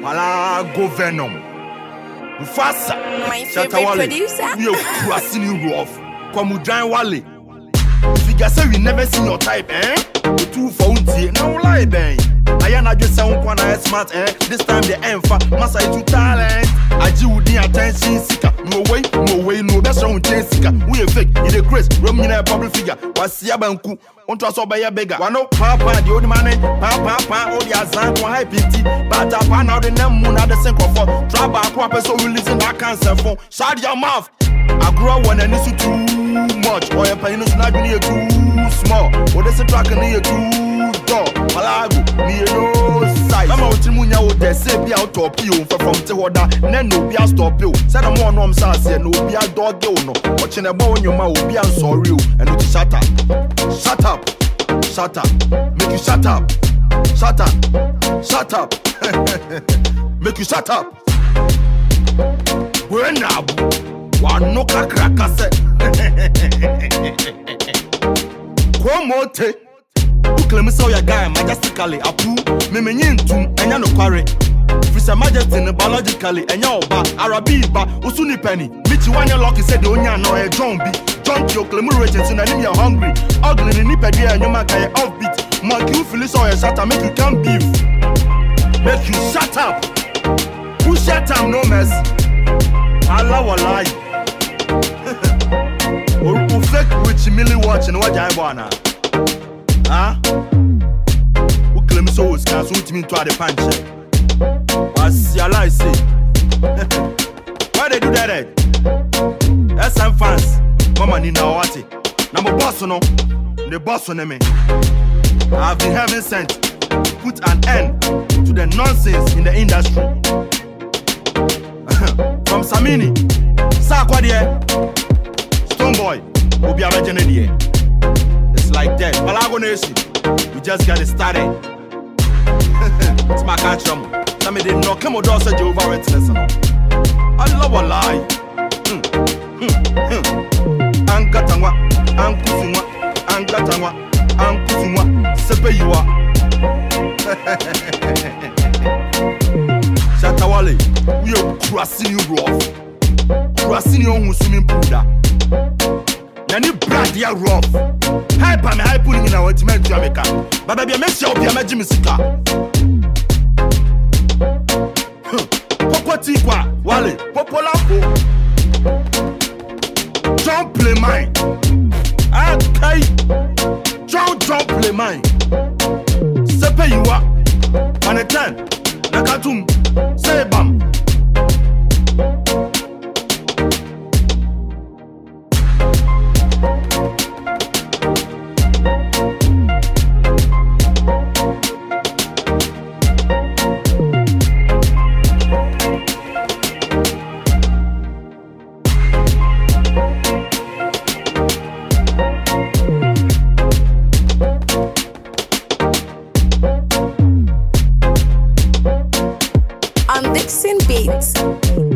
Malago Venom. Mufasa. My favorite producer. We are crossing you off. Come John Wale. If you say we never seen your type, eh? You too funky. No lie, bang. I am not just sound one smart, eh? This time the empha, must I to talent. I do the attention seeker. No way, no best round chain seeker. We a fake, in the grace, roaming a public figure. Was Yabanku, on to us by a beggar. One no papa, the old man, papa, all the azan, one high pity. But I found out the name moon at the sink of four. Drop our crop, so we listen that cancer phone. Shut your mouth. I grew up when I need to too much. Or your pain is not near too small. Or there's a track near too door. Malago, near no size. I'm out to Munya with the same out of you from Tehoda. Then no be a stop you. Said I'm one on Sassy, no be a dog, no. Watching a bone, your mouth will be sorry. And it's shut up. Shut up. Shut up. Make you shut up. Shut up. Shut up. Make you shut up. We're now. One no cracker set. Quomote. You claim so your guy majestically approve. Me mean to and ya no quarry. Frisa majesty biologically and ya ba Arabiba usuni penny. Michi one your lucky said the onya no a John B. John your claim rations in you're hungry. Ugly in nipedia and you make a offbeat. Monkey you feel so your shut up make you can beef. Make you shut up. Who shut up no mess? Allah will lie. Or fake which Millie watching what I wanna. Huh? Who claim so is can't suit me to the punch? What's your life say? Why they do that? SM fans, Mama Nina Wati. Number boss no, the boss on me. I've been having sent put an end to the nonsense in the industry. From Samini, Sakwadie, Stoneboy, Ubia Regenedie. It's like that. Malago Nation, we just got it started. It's my catch. Some of them know come on, say Jehovah Witness. I love a lie. Ankatangwa, Ankusuma, Ankatangwa, Ankusuma, Sepe you are. Shatawale, we are crossing you rough. Crossing your swimming pool. Nani brand ya rough. Hyper me hype pulling in our ultimate Jamaica. But baby, I make sure you are Jimmy Sika. Popotikwa, Wale, Popolapo. Don't play mine. Okay. Don't play mine. Sepe you are. On a 10. Nakatum. Say bam. On Dixon Beats.